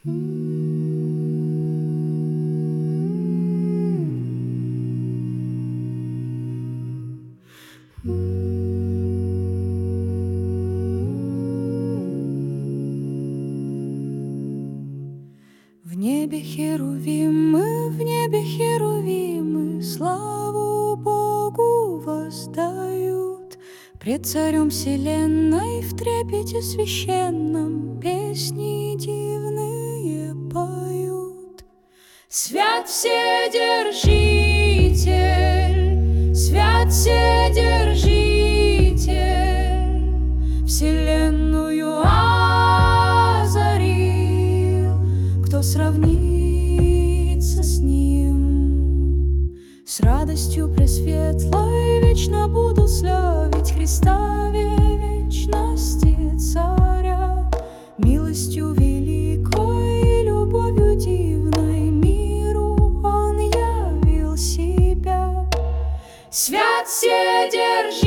В небе херувимы славу Богу воздают. Пред царем вселенной в трепете священном песни дивные поют. Свят Вседержитель, свят Вседержитель, вселенную озарил. Кто сравнится с ним? С радостью пресветлой вечно буду славить Христа вечности Царя. Милостью великой и любовью дивной миру Он явил себя. Свят Вседержитель,